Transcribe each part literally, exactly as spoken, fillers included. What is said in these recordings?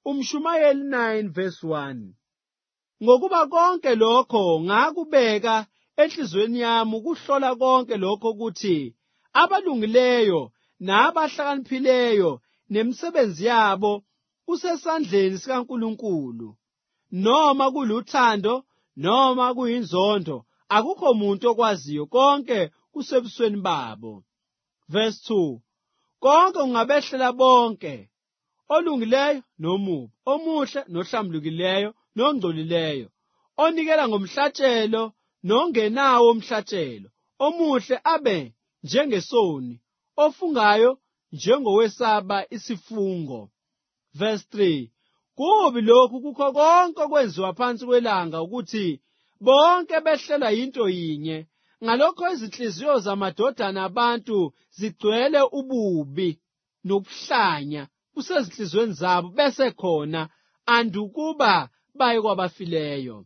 Umshumayeli nine verse one. Ngokuba konke lokho ngakubeka enhlizweni yami ukuhlola konke lokho ukuthi abalungileyo nabahlakaniphileyo nemisebenzi yabo kusesandleni sikaNkulunkulu. Noma kuluthando noma kuyinzondo akukho umuntu okwaziyo, konke kusebusweni babo. Verse two. Konke kungabehlela bonke, olungileyo nomubi, omuhle nohlambulukileyo nongcolileyo, onikela ngomhlatshelo nongenawo umhlatshelo, omuhle abe njengesoni, ofungayo njengowesaba isifungo. Verse three. Kubi lokhu kukho konke okwenziwa phansi kwelanga ukuthi bonke behlela yinto yinye. Ngalokho izinhliziyo zamadodana abantu zigcwele ububi nokuhlanya kusezinhlizweni zabo, bese khona andukuba baye kwabafileyo.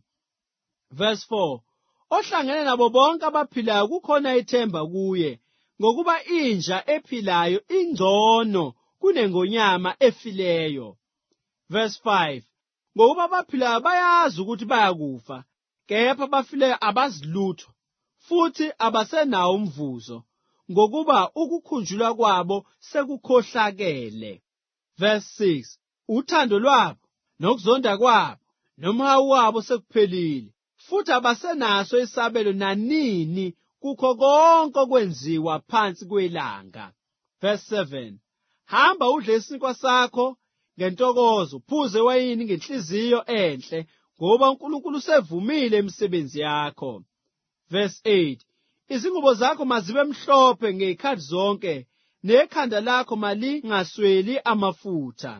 Verse four. Ohlangene nabo bonke abaphilayo kukhona ithemba kuye, ngokuba inja ephilayo ingcono kunengonyama efileyo. Verse five. Ngokuba abaphilayo bayazi ukuthi bayakufa, kepha abafileyo abazi lutho, futhi abasenawo umvuzo, ngokuba ukukhunjulwa kwabo sekukhohlakele. Verse six. Uthando lwabo nokuzonda kwabo nomhawu wabo sekuphelile, futhi abasenaso isabelo nanini kukho konke okwenziwa phansi kwelanga. Verse seven. Hamba udle isinkwa sakho ngentokozo, phuze wayini ngenhliziyo enhle, ngoba uNkulunkulu usevumile imisebenzi yakho. Verse eight. Izingubo zakho mazibe mhlophe ngezikhathi zonke, nekhanda lakho malingasweli amafutha.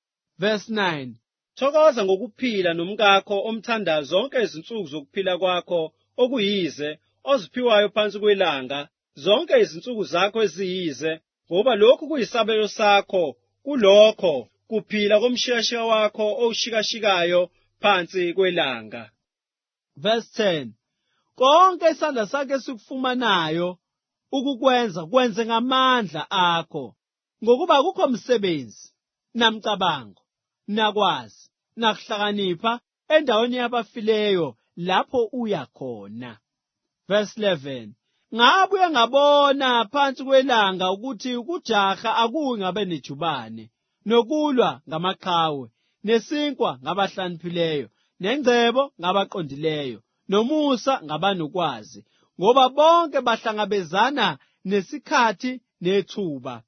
Verse nine. Thokoza ngokuphila nomkakho omthandayo zonke izinsuku zokuphila kwakho okuyize oziphiwayo phansi kwelanga, zonke izinsuku zakho eziyize, ngoba lokhu kuyisabelo sakho kulokho kuphila komshiyashiya wakho owushikashikayo phansi kwelanga. Verse ten. Konke isandla sakhe esikufumanayo ukukwenza kwenze ngamandla akho, ngokuba akukho msebenzi namcabango nakwazi nakuhlakanipha endaweni yabafileyo lapho uya khona. Verse eleven. Ngabuye ngabona phansi kwelanga ukuthi ukujaha akuyi ngabe nejubane, nokulwa ngamaqhawe, nesinkwa ngabahlakaniphileyo, nengcebo ngabaqondileyo, nomusa ngabanokwazi, ngoba bonke bahlangabezana nesikhathi nethuba.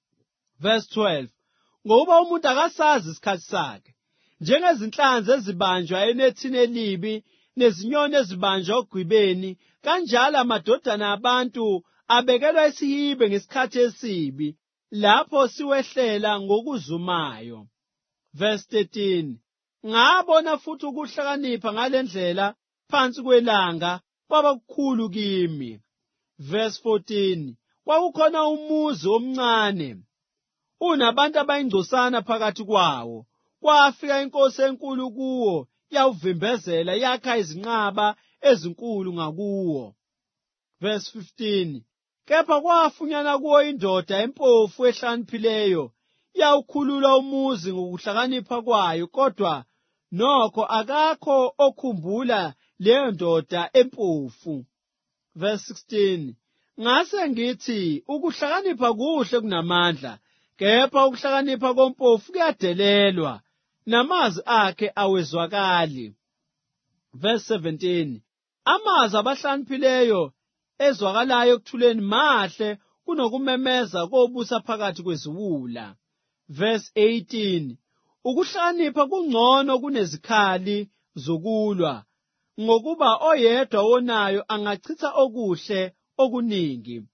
Verse twelve. Ngoba umuntu akasazi isikhathi sakhe, njengezinhlanzi ezibanjwa enethini elibi nezinyoni ezibanjwa ogwibeni, kanjalo amadodana abantu abekelwa isihibe ngesikhathi esibi, lapho siwehlela ngokuzumayo. Verse thirteen. Ngabona futhi ukuhlakanipha ngalendlela phansi kwelanga kwaba kukhulu kimi. Verse fourteen. Kwakukhona umuzi omncane, unabantu abayingcosana phakathi kwawo. Kwafika inkosi enkulu kuwo, yawuvimbezela, yakha izinqaba ezinkulu ngakuwo. Verse fifteen. Kepha kwafunyana kuwo indoda empofu ehlakaniphileyo, yawukhulula umuzi ngokuhlakanipha kwayo, kodwa nokho akakho okhumbula leyo ndoda empofu. Verse sixteen. Ngase ngithi ukuhlakanipha kuhle kunamandla, kepha ukuhlakanipha kompofu kuyadelelwa, namazwi akhe awezwakali. Verse seventeen. Amazwi abahlakaniphileyo ezwakalayo ekuthuleni mahle kunokumemeza kobusa phakathi kweziwula. Verse eighteen. Ukuhlakanipha kungcono kunezikhali zokulwa, ngokuba oyedwa wonayo angachitha okuhle okuningi.